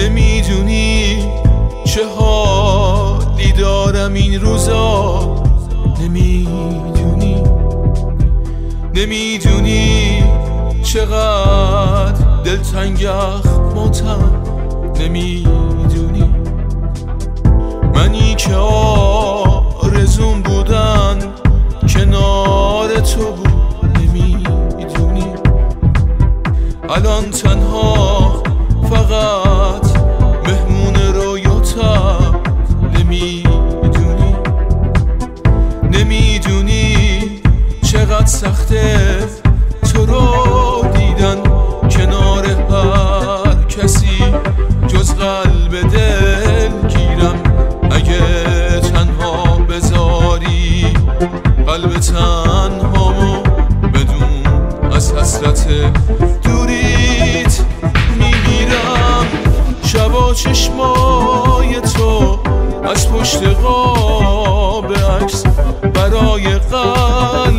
نمیدونی چه حالی دارم این روزا، نمیدونی چقدر دلتنگ اخماتم، نمیدونی منی که آرزوم بودن کنار تو بود، نمیدونی الان تنها فقط مهمون رویاتم، نمیدونی چقدر سخته تو رو دیدن کنار هر کسی جز قلب دل گیرم. اگه تنها بذاری قلب تنهامو بدون از حسرت دوریت میگیرم. شبا چشمای تو از پشت قاب عکس برای قلب